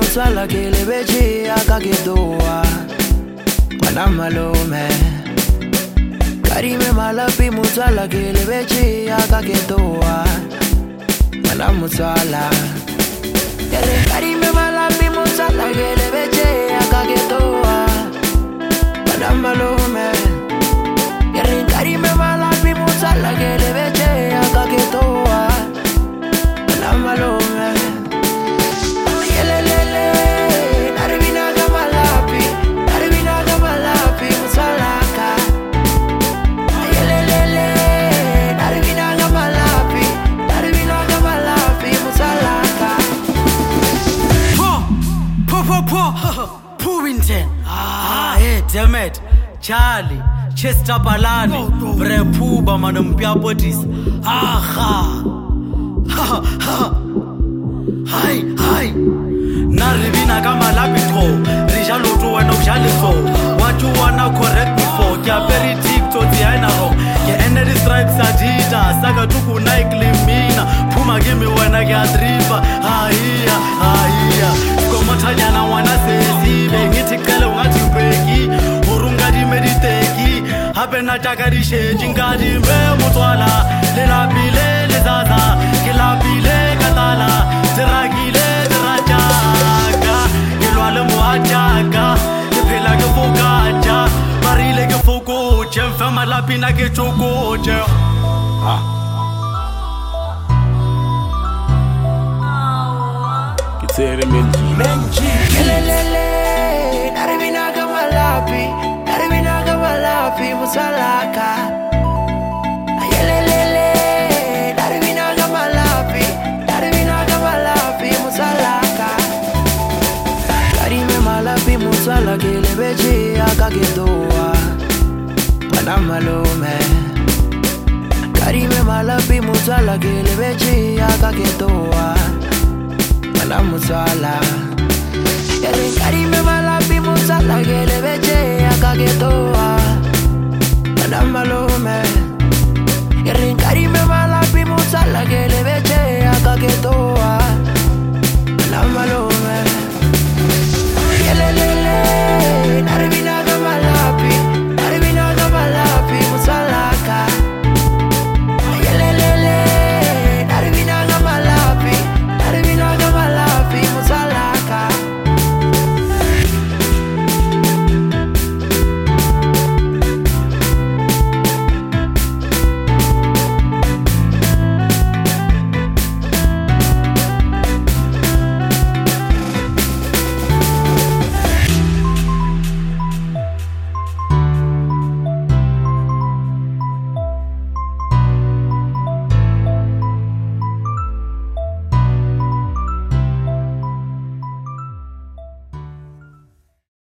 mutsala ke le beje aka ke toa Mana malume Karime malapi mutsala ke le beje aka ke toa Mana mutsala Karime malapi mutsala ke le beje aka ke toa Mana malume Karime malapi mutsala ke le beje aka ke toa Mana malume Puvington, hey, damn it, Charlie, Chester Balani, Brepuba, Madam Piapotis, aha, hi, Narivina Gamalabito, Rijalo to one of Jalico, what you wanna correct me for, Caperi Tikto, the Ainaro, Kennedy Stripes Adida, Sagatuku Nike Mina, Puma give me when I get river, Komotanyana wana sezi bengitikele ngati mpeki urungadi mediteki hapena takarishe jingadi me mutwala lelapile lezaza kilapile katala teragile terajaga kilwale muajaga kipela ke fokaja marile ke fokoje mfama lapina ke chokoje Menji Kelelele Naribina gamalapi Musalaka Ayelelele Naribina gamalapi Musalaka Karime malapi Musala Kele beje akaketoa Mana malume Karime malapi Musala Kele beje akaketoa Mana musala Karime malapi musala Kele beje akaketoa Mana malume Karime malapi musala Kele beje akaketoa